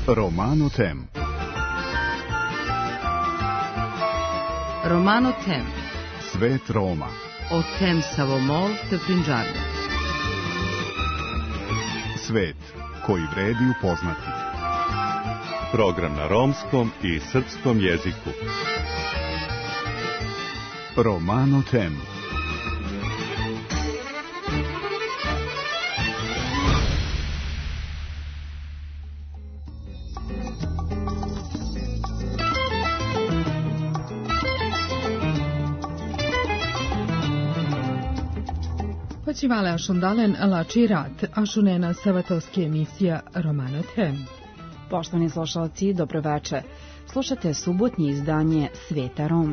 Romano Tem. Romano Tem. Svet Roma. O tem Savomol te Prinđarno. Svet koji vredi upoznati. Program na romskom i srpskom jeziku. Romano Tem. Počivale ašundalen lači rat, ašunena savatovski emisija Romano Tem. Poštovani slušalci, dobroveče. Slušate subotnje izdanje Sveta Roma.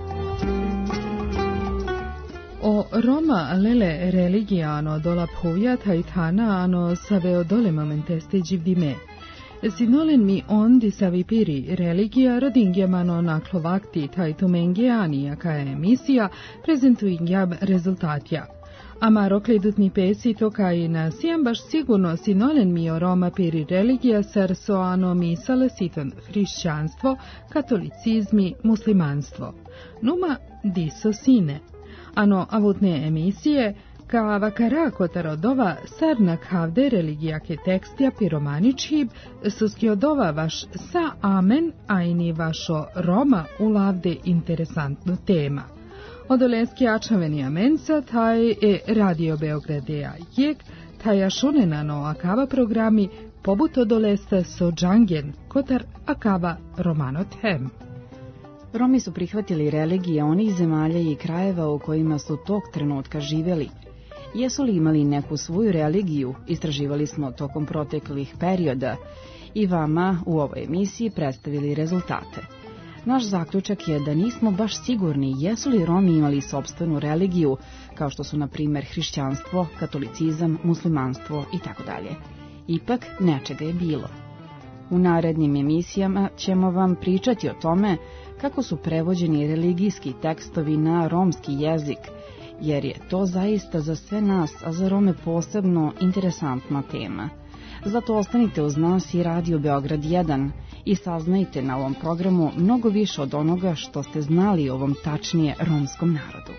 O Roma lele religiano dola povia taitana ano saveo dole momenteste givdime. Sinolen mi ondi savipiri religia rodingjamano naklovakti taitumengiani, jaka je emisija prezentuingjab rezultatja. Amaro kledutni pesi tokai na sijem baš sigurno sinolen mi o Roma peri religija sarsoano misale siton hrišćanstvo, katolicizmi, muslimanstvo. Numa diso sine. Ano avutne emisije ka vakara kotarodova sarnak havde religijake tekstija piromaničhib suskiodova vaš sa amen ajni vašo Roma ulavde interesantnu tema. Odoleski ačaveni amenca taj Radio Beogradea jek, taj ašunenano akava programi pobut odolesta so džangen kotar akava Romano Tem. Romi su prihvatili religije onih zemalja i krajeva u kojima su tog trenutka živjeli. Jesu li imali neku svoju religiju, istraživali smo tokom proteklih perioda i vama u ovoj emisiji predstavili rezultate. Naš zaključak je da nismo baš sigurni jesu li Romi imali sopstvenu religiju, kao što su, na primjer, hrišćanstvo, katolicizam, muslimanstvo itd. Ipak, nečega je bilo. U narednim emisijama ćemo vam pričati o tome kako su prevođeni religijski tekstovi na romski jezik, jer je to zaista za sve nas, a za Rome posebno interesantna tema. Zato ostanite uz nas i Radio Beograd 1 i saznajte na ovom programu mnogo više od onoga što ste znali o ovom tačnije romskom narodu.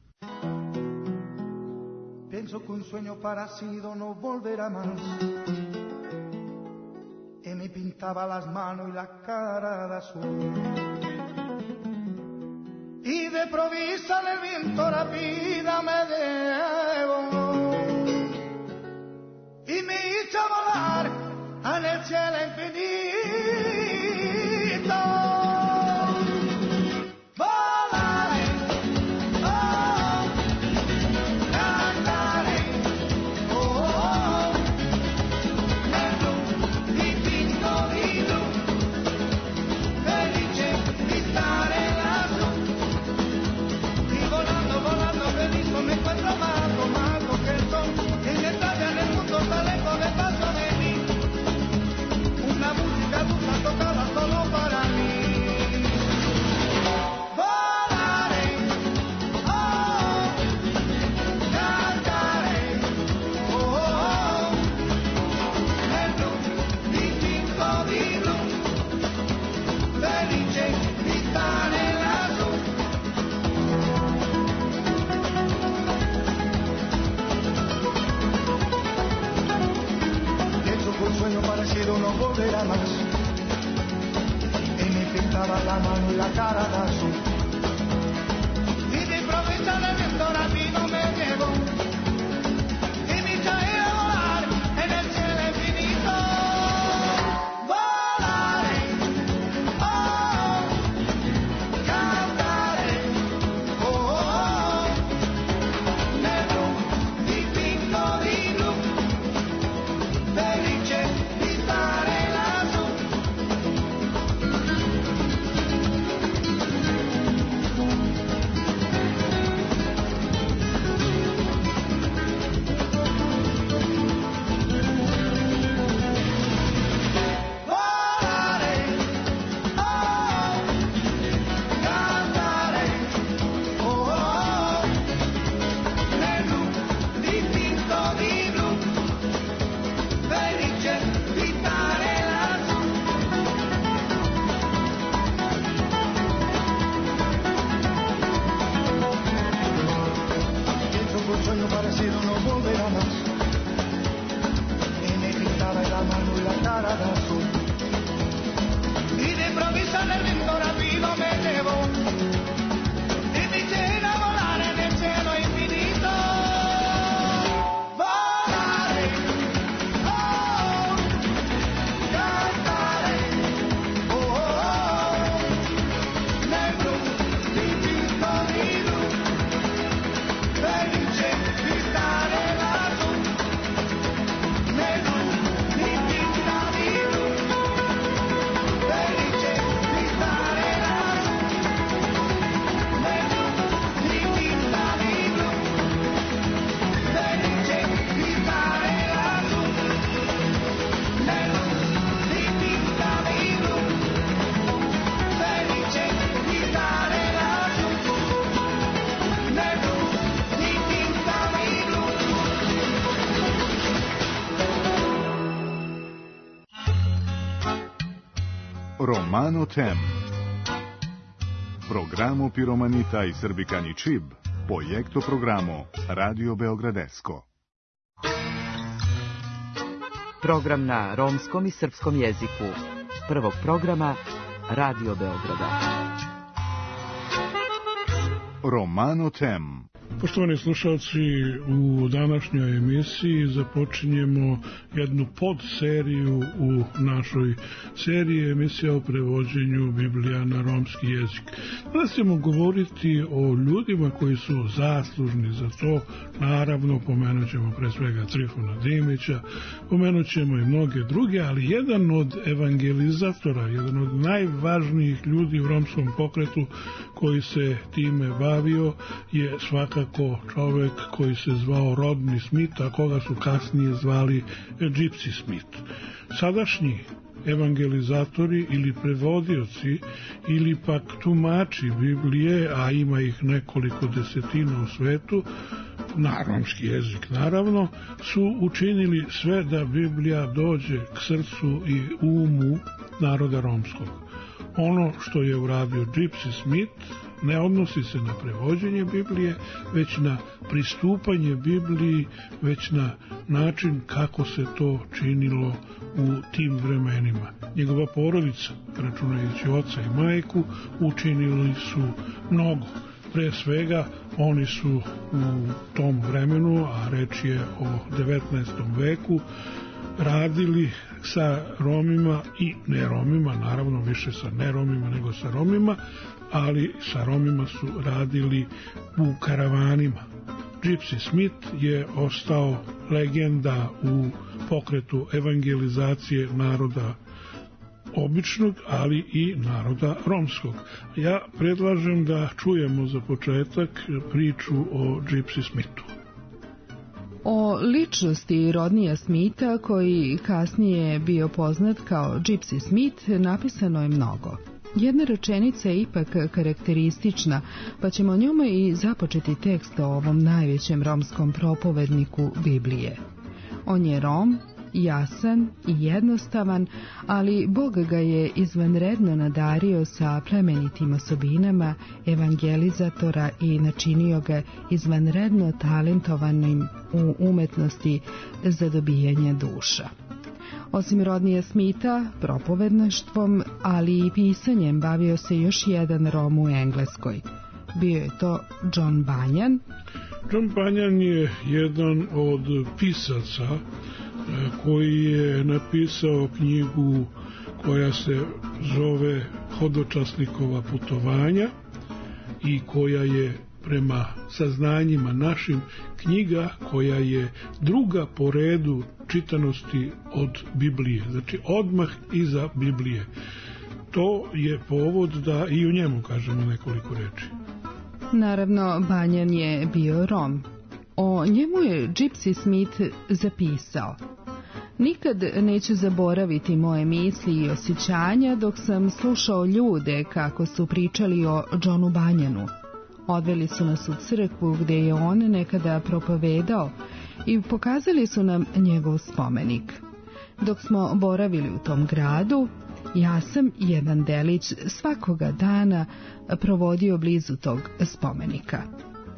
Pienso que un sueño parecido no volverá más. Y me pintaba las manos y la cara de azul. Y de provisa el viento rápida me debo. Y me hizo volar en el cielo infinito. Volaré, oh, cantaré, oh, nero y pinto y blu, felice di stare lassù. Y volando, volando feliz me encuentro más que el sol. En esta en el mundo está lejos del paso de mí. Una música dulce tocada solo para mí. Volaré, oh, cantaré, oh, nel blu distinto di blu, felice di stare lassù. Un sueño parecido no volverá más. Y me pintaba la mano y la cara de azul. Y de improviso el viento rápido me llevó. Y me hizo ir a volar en el cielo infinito. Volaré, oh, cantaré, oh, negro y pinto di blu. Felice di stare lassù. cielo no volverá más. Y me pintaba la mano y la cara de azul. Y de improviso el viento rápido me llevó. Y me hice volar en el cielo infinito. Volaré, oh, cantaré, oh, oh, oh. Nel blu dipinto di blu, felice di stare lassù. Nel blu dipinto di blu, felice di stare lassù. Nel blu dipinto di blu, felice di stare lassù. Nel blu dipinto di blu, felice di stare lassù. Nel blu dipinto di blu. Romano Tem. Programo Piromanita i Srbikani Čib, projekto programo Radio Beogradesko. Program na romskom i srpskom jeziku. Prvog programa Radio Beograda. Romano Tem. Poštovani slušalci, u današnjoj emisiji započinjemo jednu podseriju u našoj seriji emisija o prevođenju Biblija na romski jezik. Danas ćemo govoriti o ljudima koji su zaslužni za to. Naravno, pomenut ćemo pre svega Trifuna Dimića, pomenut ćemo i mnoge druge, ali jedan od evangelizatora, jedan od najvažnijih ljudi u romskom pokretu koji se time bavio je svakako čovek koji se zvao Rodney Smith, a koga su kasnije zvali Gypsy Smith. Sadašnji evangelizatori ili prevodioci ili pak tumači Biblije, a ima ih nekoliko desetina u svetu, na romski jezik naravno, su učinili sve da Biblija dođe k srcu i umu naroda romskog. Ono što je uradio Gypsy Smith ne odnosi se na prevođenje Biblije, već na pristupanje Bibliji, već na način kako se to činilo u tim vremenima. Njegova porodica, računajući oca i majku, učinili su mnogo. Pre svega, oni su u tom vremenu, a reč je o 19. veku, radili sa Romima i neromima, naravno više sa neromima nego sa Romima, ali sa Romima su radili u karavanima. Gypsy Smith je ostao legenda u pokretu evangelizacije naroda običnog, ali i naroda romskog. Ja predlažem da čujemo za početak priču o Gypsy Smithu. O ličnosti Rodneya Smitha, koji kasnije bio poznat kao Gypsy Smith, napisano je mnogo. Jedna rečenica je ipak karakteristična, pa ćemo njome i započeti tekst o ovom najvećem romskom propovedniku Biblije. On je Rom, jasan i jednostavan, ali Bog ga je izvanredno nadario sa plemenitim osobinama evangelizatora i načinio ga izvanredno talentovanim u umetnosti za dobijanje duša. Osim Rodneya Smitha, propovedništvom, ali i pisanjem bavio se još jedan Rom u Engleskoj. Bio je to John Bunyan. John Bunyan je jedan od pisaca koji je napisao knjigu koja se zove Hodočasnikova putovanja i koja je prema saznanjima našim knjiga koja je druga po redu čitanosti od Biblije, znači odmah iza Biblije. To je povod da i o njemu kažemo nekoliko reči. Naravno, Bunyan je bio Rom. O njemu je Gypsy Smith zapisao: nikad neću zaboraviti moje misli i osjećanja dok sam slušao ljude kako su pričali o Johnu Bunyanu. Odveli su nas u crkvu gdje je on nekada propovedao i pokazali su nam njegov spomenik. Dok smo boravili u tom gradu, ja sam jedan delić svakoga dana provodio blizu tog spomenika.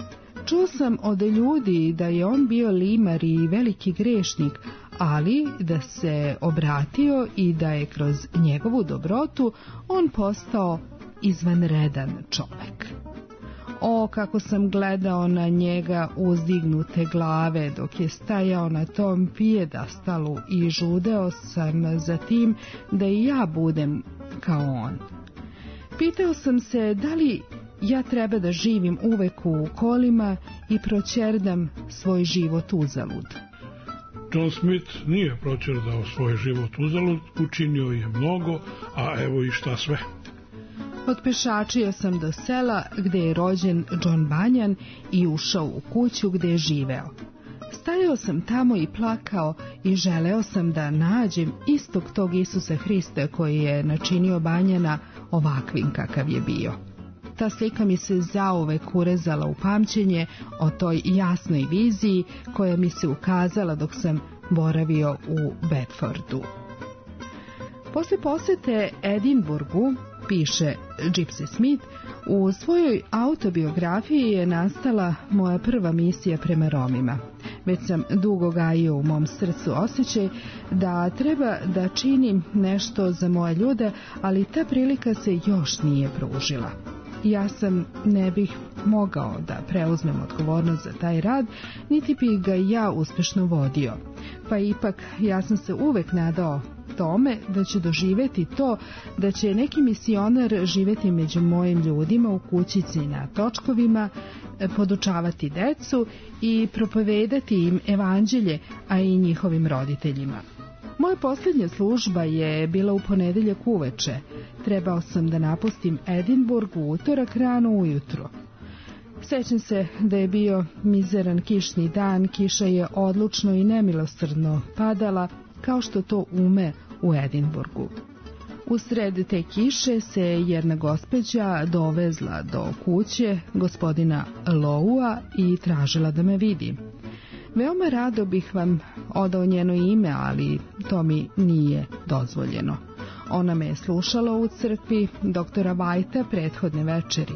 Čuo sam od ljudi da je on bio limar i veliki grešnik, ali da se obratio i da je kroz njegovu dobrotu on postao izvanredan čovek. O, kako sam gledao na njega uzdignute glave dok je stajao na tom pijedastalu i žudeo sam za tim da i ja budem kao on. Pitao sam se da li ja treba da živim uvek u kolima i proćerdam svoj život uzalud. John Smith nije proćerdao svoj život uzalud, učinio je mnogo, a evo i šta sve. Otpešačio sam do sela gde je rođen John Bunyan i ušao u kuću gde je živeo. Stajao sam tamo i plakao i želeo sam da nađem istog tog Isusa Hrista koji je načinio Bunjana ovakvim kakav je bio. Ta slika mi se zauvek urezala u pamćenje o toj jasnoj viziji koja mi se ukazala dok sam boravio u Bedfordu. Posle posete Edinburgu, piše Gypsy Smith, u svojoj autobiografiji je nastala moja prva misija prema Romima. Već sam dugo gajio u mom srcu osjećaj da treba da činim nešto za moje ljude, ali ta prilika se još nije pružila. Ja sam ne bih mogao da preuzmem odgovornost za taj rad, niti bih ga ja uspešno vodio. Pa ipak ja sam se uvek nadao tome da ću doživeti to da će neki misionar živeti među mojim ljudima u kućici na točkovima, podučavati decu i propovedati im evanđelje, a i njihovim roditeljima. Moja posljednja služba je bila u ponedeljak uveče. Trebao sam da napustim Edinburg u utorak rano ujutro. Sećam se da je bio mizeran kišni dan, kiša je odlučno i nemilosrdno padala, kao što to ume u Edinburgu. Usred te kiše se jedna gospođa dovezla do kuće gospodina Loua i tražila da me vidi. Veoma rado bih vam odao njeno ime, ali to mi nije dozvoljeno. Ona me je slušala u crkvi doktora Whitea prethodne večeri.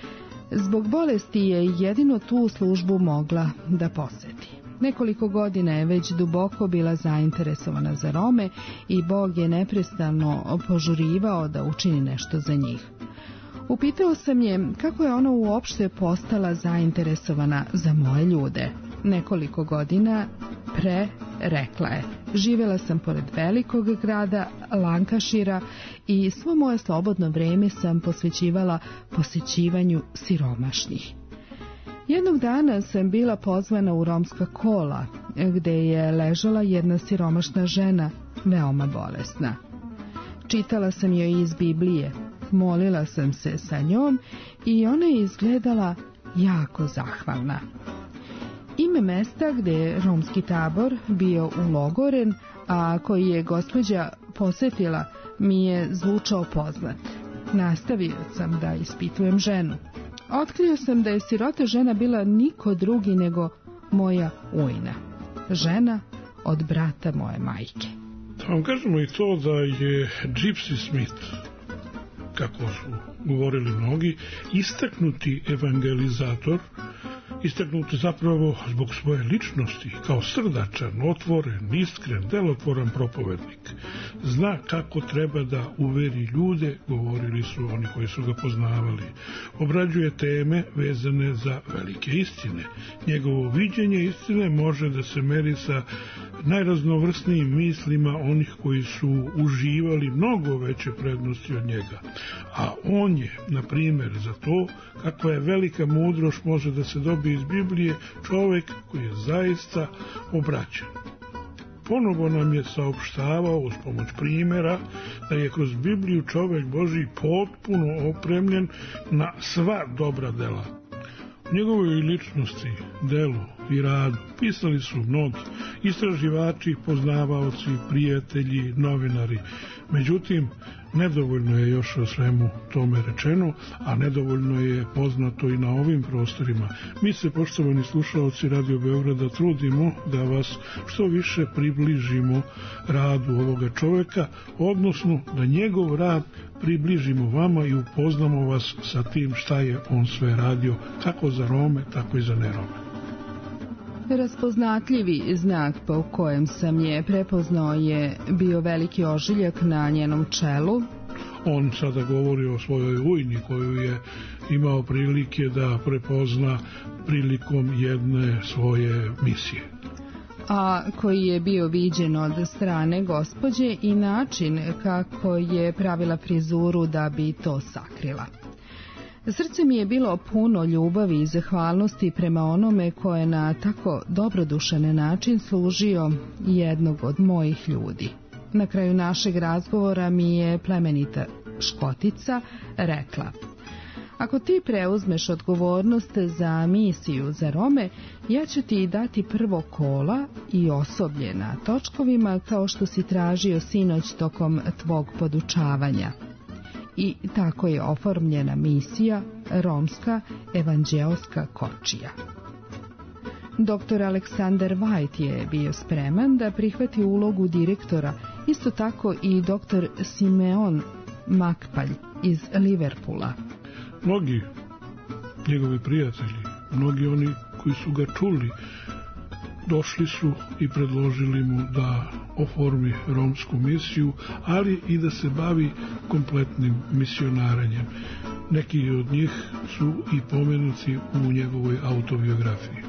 Zbog bolesti je jedino tu službu mogla da poseti. Nekoliko godina je već duboko bila zainteresovana za Rome i Bog je neprestano požurivao da učini nešto za njih. Upitao sam je kako je ona uopšte postala zainteresovana za moje ljude. Nekoliko godina pre rekla je: živjela sam pored velikog grada Lancashira i svo moje slobodno vreme sam posvećivala posećivanju siromašnih. Jednog dana sam bila pozvana u romska kola, gde je ležala jedna siromašna žena, veoma bolesna. Čitala sam joj iz Biblije, molila sam se sa njom i ona je izgledala jako zahvalna. Ime mesta gde je romski tabor bio ulogoren, a koji je gospođa posetila, mi je zvučao poznat. Nastavio sam da ispitujem ženu. Otkrio sam da je sirota žena bila niko drugi nego moja ujna, žena od brata moje majke. Da vam kažemo i to da je Gypsy Smith, kako su govorili mnogi, istaknuti evangelizator, istaknuti zapravo zbog svoje ličnosti, kao srdačan, otvoren, iskren, delotvoran propovednik. Zna kako treba da uveri ljude, govorili su oni koji su ga poznavali. Obrađuje teme vezane za velike istine. Njegovo viđenje istine može da se meri sa najraznovrsnijim mislima onih koji su uživali mnogo veće prednosti od njega. A on je, na primjer, za to kakva je velika mudrost može da se dobije iz Biblije, čovjek koji je zaista obraćen. Ponovo nam je saopštavao uz pomoć primjera da je kroz Bibliju čovjek Božji potpuno opremljen na sva dobra dela. U njegovoj ličnosti, delu i radu pisali su mnogi istraživači, poznavaoci, prijatelji, novinari. Međutim, Nedovoljno je još o svemu tome rečeno, a nedovoljno je poznato i na ovim prostorima. Mi se, poštovani slušalci Radio Beograda, trudimo da vas što više približimo radu ovoga čoveka, odnosno da njegov rad približimo vama i upoznamo vas sa tim šta je on sve radio, kako za Rome, tako i za nerome. Raspoznatljivi znak po kojem sam je prepoznao je bio veliki ožiljak na njenom čelu. On sada govori o svojoj ujni koju je imao prilike da prepozna prilikom jedne svoje misije, a koji je bio viđen od strane gospođe i način kako je pravila frizuru da bi to sakrila. Srce mi je bilo puno ljubavi i zahvalnosti prema onome ko je na tako dobrodušan način služio jednog od mojih ljudi. Na kraju našeg razgovora mi je plemenita Škotica rekla: ako ti preuzmeš odgovornost za misiju za Rome, ja ću ti dati prvo kola i osoblje na točkovima kao što si tražio sinoć tokom tvog podučavanja. I tako je oformljena misija Romska evanđeoska kočija. Dr. Aleksandar White je bio spreman da prihvati ulogu direktora, isto tako i dr. Simeon Makpalj iz Liverpoola. Mnogi njegovi prijatelji, mnogi oni koji su ga čuli, došli su i predložili mu da oformi romsku misiju, ali i da se bavi kompletnim misionarenjem. Neki od njih su i pomenuti u njegovoj autobiografiji.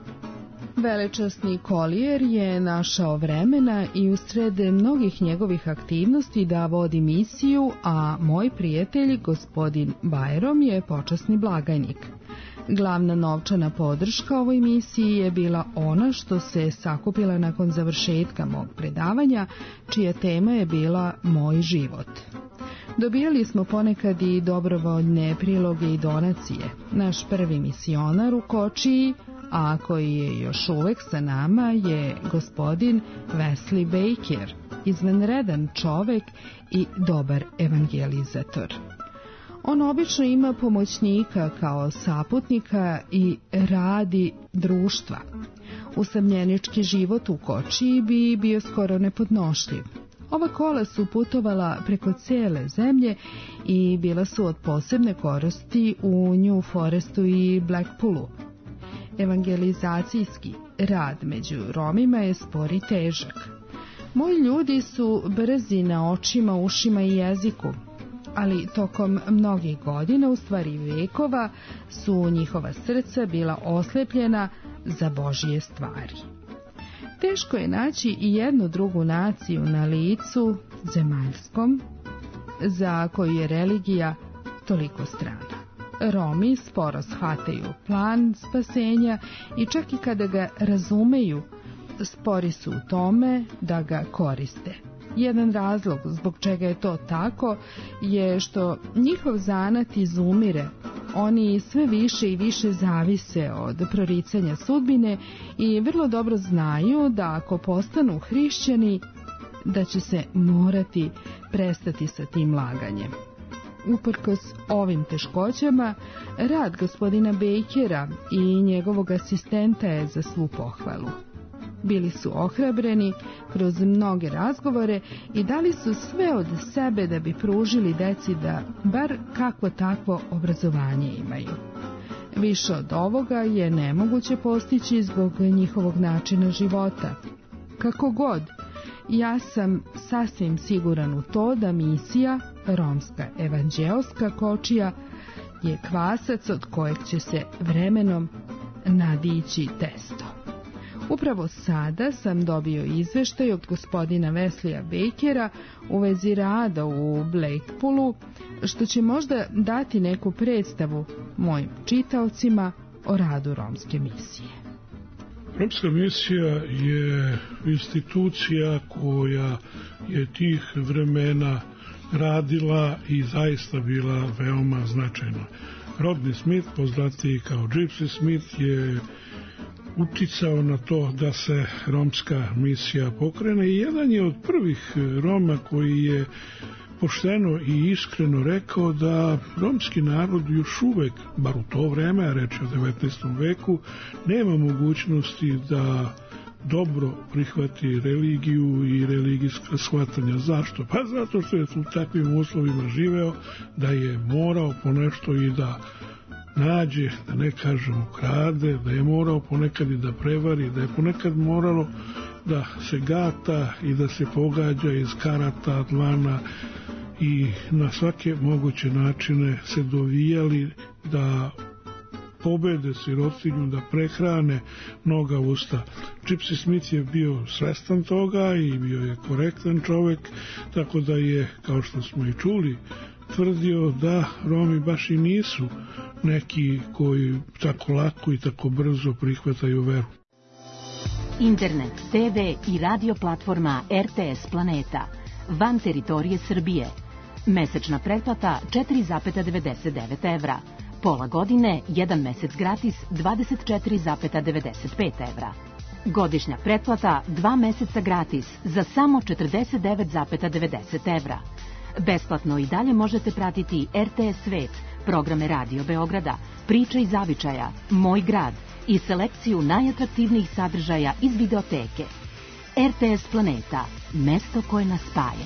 Velečasni Collier je našao vremena i usred mnogih njegovih aktivnosti da vodi misiju, a moj prijatelj, gospodin Byrom, je počasni blagajnik. Glavna novčana podrška ovoj misiji je bila ona što se sakupila nakon završetka mog predavanja, čija tema je bila Moj život. Dobijali smo ponekad i dobrovoljne priloge i donacije. Naš prvi misionar u Kočiji, a koji je još uvek sa nama, je gospodin Wesley Baker, izvanredan čovek i dobar evangelizator. On obično ima pomoćnika kao saputnika i radi društva. Usamljenički život u Kočiji bi bio skoro nepodnošljiv. Ova kola su putovala preko cijele zemlje i bila su od posebne koristi u New Forestu i Blackpoolu. Evangelizacijski rad među Romima je spor i težak. Moji ljudi su brzi na očima, ušima i jeziku, ali tokom mnogih godina, u stvari vekova, su njihova srca bila oslepljena za Božje stvari. Teško je naći i jednu drugu naciju na licu zemaljskom za koju je religija toliko strana. Romi sporo shvataju plan spasenja i čak i kada ga razumeju, spori su u tome da ga koriste. Jedan razlog zbog čega je to tako je što njihov zanat izumire. Oni sve više i više zavise od proricanja sudbine i vrlo dobro znaju da ako postanu hrišćani, da će se morati prestati sa tim laganjem. Uprkos ovim teškoćama, rad gospodina Bakera i njegovog asistenta je za svu pohvalu. Bili su ohrabreni kroz mnoge razgovore i dali su sve od sebe da bi pružili deci da bar kakvo takvo obrazovanje imaju. Više od ovoga je nemoguće postići zbog njihovog načina života. Kako god, ja sam sasvim siguran u to da misija Romska evanđeoska kočija je kvasac od kojeg će se vremenom nadići testo. Upravo sada sam dobio izveštaj od gospodina Wesleya Bakera u vezi rada u Blackpoolu, što će možda dati neku predstavu mojim čitaocima o radu romske misije. Romska misija je institucija koja je tih vremena radila i zaista bila veoma značajna. Rodney Smith, poznatiji kao Gypsy Smith, je uticao na to da se romska misija pokrene i jedan je od prvih Roma koji je pošteno i iskreno rekao da romski narod još uvek, bar u to vreme, a reč je o 19. veku, nema mogućnosti da dobro prihvati religiju i religijska shvatanja. Zašto? Pa zato što je u takvim uslovima živeo, da je morao ponešto i da nađe, da ne kažem ukrade, da je morao ponekad i da prevari, da je ponekad moralo da se gata i da se pogađa iz karata, dlana i na svake moguće načine se dovijali da pobede sirotinju, da prehrane mnoga usta. Gypsy Smith je bio svestan toga i bio je korektan čovek, tako da je, kao što smo i čuli, tvrdio da Romi baš i nisu neki koji tako lako i tako brzo prihvataju veru. Internet, TV i radio platforma RTS Planeta, van teritorije Srbije. Mesečna pretplata 4,99 evra. Pola godine, 1 mesec gratis, 24,95 evra. Godišnja pretplata, 2 meseca gratis, za samo 49,90 evra. Besplatno i dalje možete pratiti RTS Svet, programe Radio Beograda, Priče iz zavičaja, Moj grad i selekciju najatraktivnijih sadržaja iz videoteke. RTS Planeta, mesto koje nas spaja.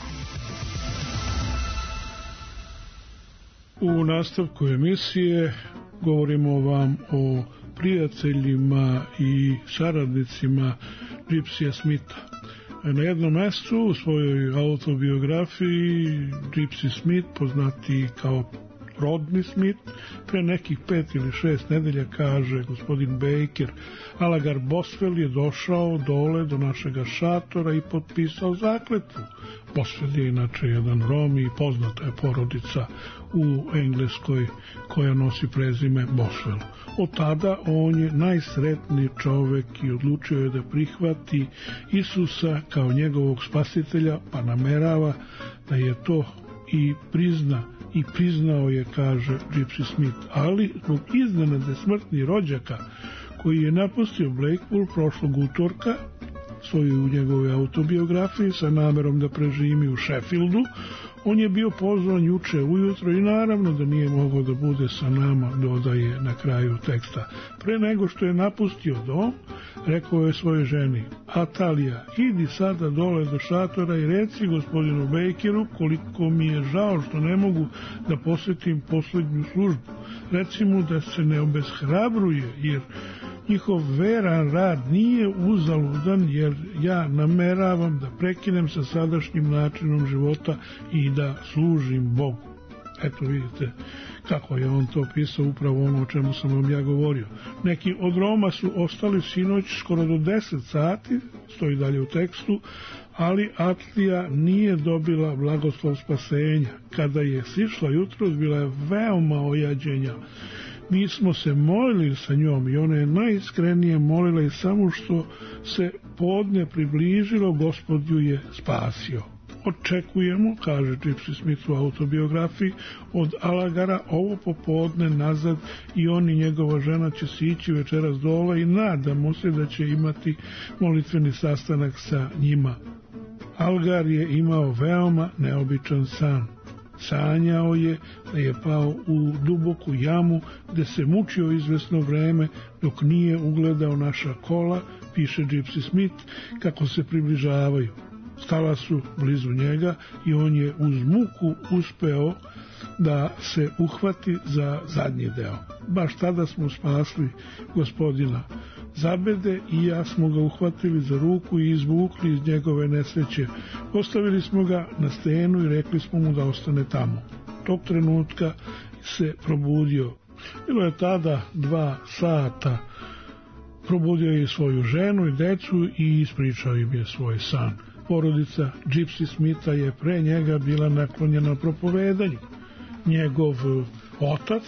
U nastavku emisije govorimo vam o prijateljima i saradnicima Gypsya Smitha. Na jednom mestu u svojoj autobiografiji Gypsy Smith, poznati kao Rodney Smith, pre nekih 5 ili 6 nedelja, kaže gospodin Baker, Alagar Boswell je došao dole do našega šatora i potpisao zakletvu. Boswell je inače jedan Rom i poznata je porodica u Engleskoj koja nosi prezime Boswell. Od tada on je najsretniji čovek i odlučio je da prihvati Isusa kao njegovog spasitelja, pa namerava da je to i prizna. I priznao je, kaže Gypsy Smith, ali zbog iznenade smrtnih rođaka koji je napustio Blackpool prošlog utorka, svoju u njegovoj autobiografiji sa namerom da preživi u Sheffieldu, on je bio pozvan juče ujutro i naravno da nije mogao da bude sa nama, dodaje na kraju teksta. Pre nego što je napustio dom, rekao je svojoj ženi, Atalija, idi sada dole do šatora i reci gospodinu Bakeru koliko mi je žao što ne mogu da posjetim poslednju službu. Reci mu da se ne obeshrabruje, jer njihov veran rad nije uzaludan, jer ja nameravam da prekinem sa sadašnjim načinom života i da služim Bogu. Eto vidite kako je on to pisao, upravo ono o čemu sam vam ja govorio. Neki od Roma su ostali sinoć skoro do 10 sati, stoji dalje u tekstu, ali Atlija nije dobila blagoslov spasenja. Kada je sišla jutros, bila je veoma ojađenja. Mi smo se molili sa njom i ona je najiskrenije molila i samo što se podne približilo, Gospod ju je spasio. Očekujemo, kaže Gypsy Smith u autobiografiji, od Alagara ovo popodne nazad i on i njegova žena će sići večeras dole i nadamo se da će imati molitveni sastanak sa njima. Algar je imao veoma neobičan san. Sanjao je da je pao u duboku jamu gde se mučio izvesno vreme dok nije ugledao naša kola, piše Gypsy Smith, kako se približavaju. Stala su blizu njega i on je uz muku uspeo da se uhvati za zadnji deo. Baš tada smo spasli gospodina Zabede i ja smo ga uhvatili za ruku i izvukli iz njegove nesreće. Postavili smo ga na stenu i rekli smo mu da ostane tamo. Tog trenutka se probudio. Bilo je tada 2 sata. Probudio je svoju ženu i decu i ispričao im je svoj san. Porodica Gypsy Smitha je pre njega bila naklonjena propovedanju. Njegov otac,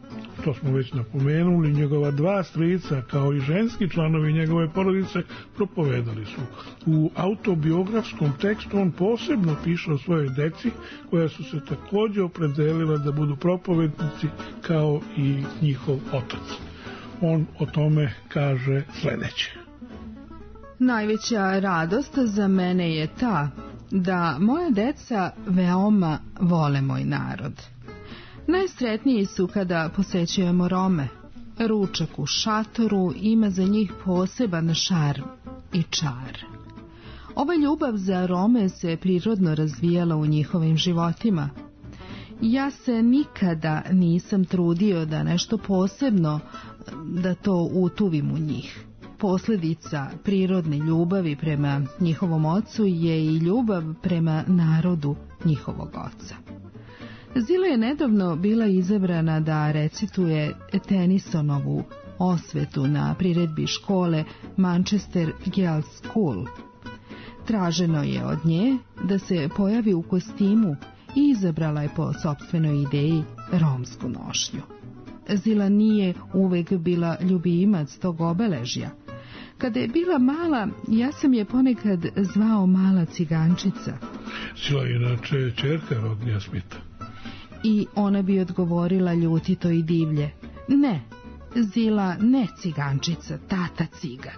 to smo već napomenuli, njegova 2 strica kao i ženski članovi njegove porodice propovedali su. U autobiografskom tekstu on posebno piše o svojoj deci koja su se također opredelila da budu propovednici kao i njihov otac. On o tome kaže sledeće. Najveća radost za mene je ta da moja deca veoma vole moj narod. Najsretniji su kada posećujemo Rome. Ručak u šatoru ima za njih poseban šarm i čar. Ova ljubav za Rome se prirodno razvijala u njihovim životima. Ja se nikada nisam trudio da nešto posebno, da to utuvim u njih. Posljedica prirodne ljubavi prema njihovom ocu je i ljubav prema narodu njihovog oca. Zila je nedavno bila izabrana da recituje Tennysonovu osvetu na priredbi škole Manchester Girls' School. Traženo je od nje da se pojavi u kostimu i izabrala je po sopstvenoj ideji romsku nošnju. Zila nije uvek bila ljubimac tog obeležja. Kada je bila mala, ja sam je ponekad zvao mala cigančica. Zila je inače ćerka Rodnija Smitha. I ona bi odgovorila ljutito i divlje: ne, Zila ne cigančica, tata cigan.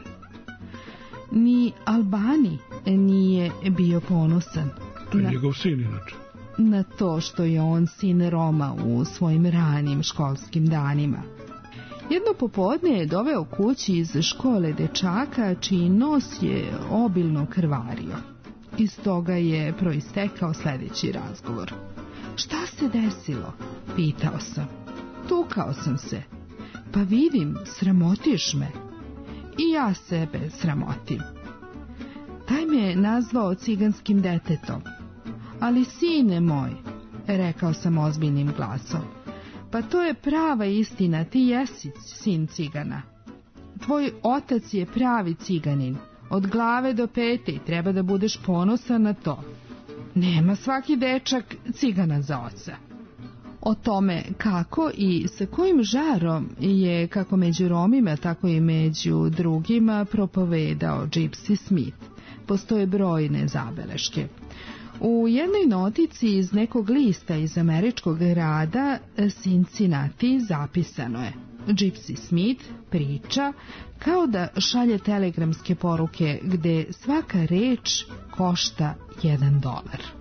Ni Albani nije bio ponosan. To je njegov sin inače. Na to što je on sin Roma u svojim ranim školskim danima. Jedno popodne je doveo kući iz škole dečaka čiji nos je obilno krvario. Iz toga je proistekao sljedeći razgovor. Šta se desilo? Pitao sam. Tukao sam se. Pa vidim, sramotiš me. I ja sebe sramotim. Taj me je nazvao ciganskim detetom. Ali sine moj, rekao sam ozbiljnim glasom, pa to je prava istina, ti jesi sin cigana. Tvoj otac je pravi ciganin, od glave do pete i treba da budeš ponosan na to. Nema svaki dečak cigana za oca. O tome kako i sa kojim žarom je kako među Romima, tako i među drugima propovedao Gypsy Smith. Postoje brojne zabeleške. U jednoj notici iz nekog lista iz američkog grada Cincinnati zapisano je: Gypsy Smith priča kao da šalje telegramske poruke gde svaka reč košta $1.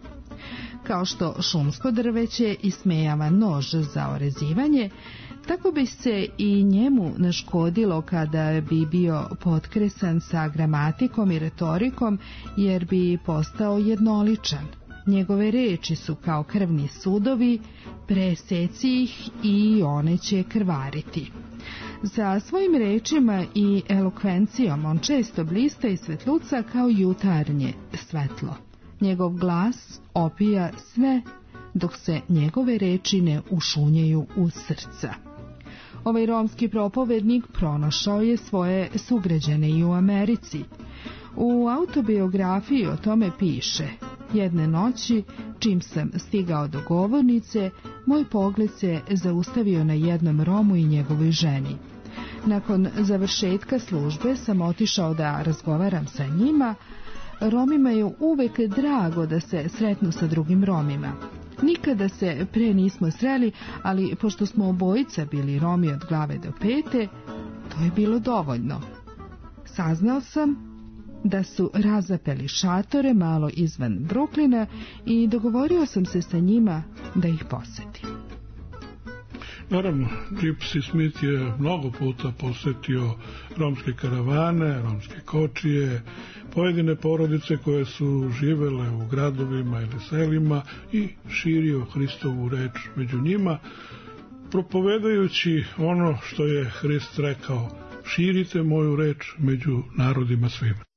Kao što šumsko drveće ismejava nož za orezivanje, tako bi se i njemu naškodilo kada bi bio potkresan sa gramatikom i retorikom, jer bi postao jednoličan. Njegove reči su kao krvni sudovi, preseci ih i one će krvariti. Za svojim rečima i elokvencijom on često blista i svetluca kao jutarnje svetlo. Njegov glas opija sve dok se njegove reči ne ušunjaju u srca. Ovaj romski propovednik pronašao je svoje sugrađane i u Americi. U autobiografiji o tome piše: jedne noći, čim sam stigao do govornice, moj pogled se zaustavio na jednom Romu i njegovoj ženi. Nakon završetka službe sam otišao da razgovaram sa njima. Romima je uvek drago da se sretnu sa drugim Romima. Nikada se pre nismo sreli, ali pošto smo obojica bili Romi od glave do pete, to je bilo dovoljno. Saznao sam da su razapeli šatore malo izvan Brooklyna i dogovorio sam se sa njima da ih posetim. Naravno, Gypsy Smith je mnogo puta posetio romske karavane, romske kočije, pojedine porodice koje su živele u gradovima ili selima i širio Hristovu reč među njima, propovedajući ono što je Hrist rekao: širite moju reč među narodima svima.